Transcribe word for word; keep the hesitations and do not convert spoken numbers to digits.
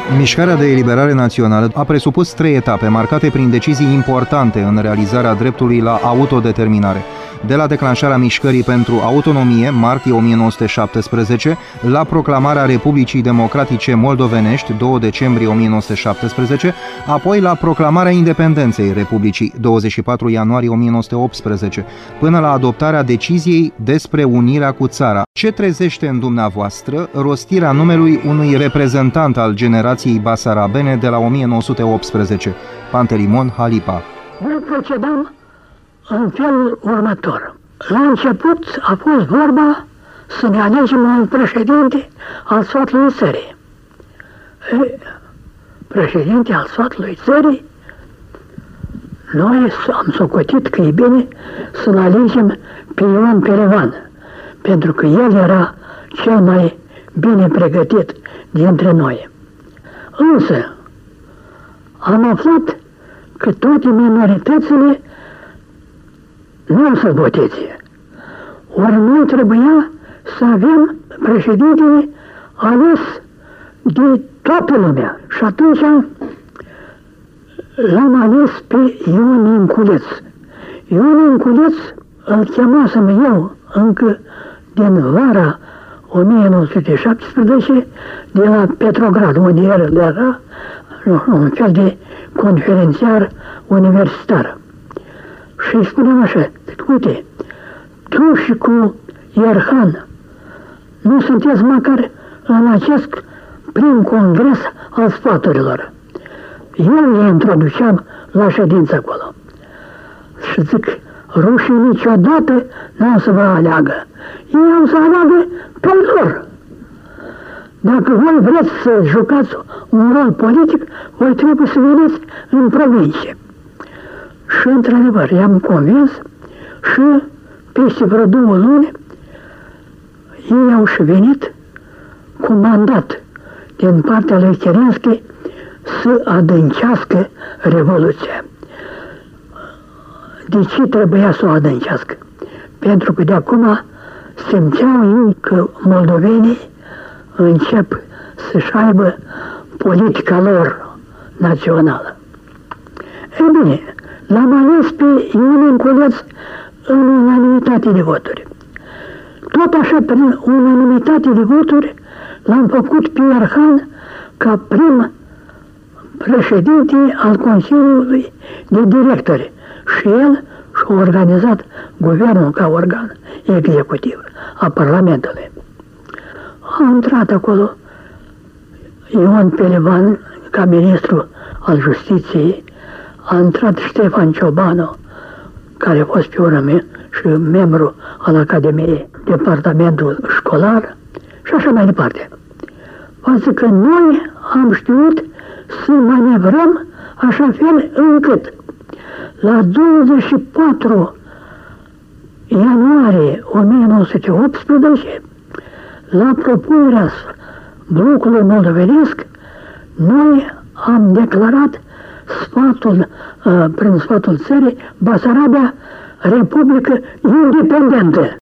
Mișcarea de eliberare națională a presupus trei etape marcate prin decizii importante în realizarea dreptului la autodeterminare. De la declanșarea mișcării pentru autonomie, martie o mie nouă sute șaptesprezece, la proclamarea Republicii Democratice Moldovenești, doi decembrie o mie nouă sute șaptesprezece, apoi la proclamarea independenței Republicii, douăzeci și patru ianuarie o mie nouă sute optsprezece, până la adoptarea deciziei despre unirea cu țara. Ce trezește în dumneavoastră rostirea numelui unui reprezentant al generației basarabene de la o mie nouă sute optsprezece, Pantelimon Halipa? Noi procedăm în felul următor. La început a fost vorba să ne alegem un președinte al sfatului țării. E, președinte al sfatului țării, noi am socotit că e bine să-l alegem pe Ion Pelevan, pentru că el era cel mai bine pregătit dintre noi. Însă, am aflat că toate minoritățile nu o să voteze. Ori noi trebuia să avem președintele ales de toată lumea. Și atunci l-am ales pe Ion Inculeț. Ion Inculeț îl chemasem eu încă din vara o mie nouă sute șaptesprezece de la Petrograd, unde el era un fel de conferențiar universitar. Și îi spuneam așa, uite, tu și cu Ierhan nu sunteți măcar în acest prim congres al sfaturilor. Eu îi introduceam la ședință acolo. Și zic, rușii niciodată nu o să vă aleagă. Ei o să aleagă pe lor. Dacă voi vreți să jucați un rol politic, voi trebuie să veniți în provincie. Și, într-adevăr, i-am convins și peste vreo două luni ei au și venit cu mandat din partea lui Kerenski să adâncească Revoluția. De ce trebuia să o adâncească? Pentru că de acum simțeau ei că moldovenii încep să-și aibă politica lor națională. Ei bine, l-am ales pe Ion Inculeț în unanimitate de voturi. Tot așa, prin unanimitate de voturi, l-am făcut pe Ierhan ca prim președinte al Consiliului de Directori. Și el și-a organizat guvernul ca organ executiv a Parlamentului. A intrat acolo Ion Pelevan ca ministru al Justiției, a intrat Ștefan Ciobanu, care a fost pe urmă și membru al Academiei, departamentul școlar și așa mai departe. Față că noi am știut să manevrăm așa fel încât la douăzeci și patru ianuarie o mie nouă sute optsprezece, la propunerea blocului moldovenesc, noi am declarat sfatul, prin sfatul țării, Basarabia Republică Independentă.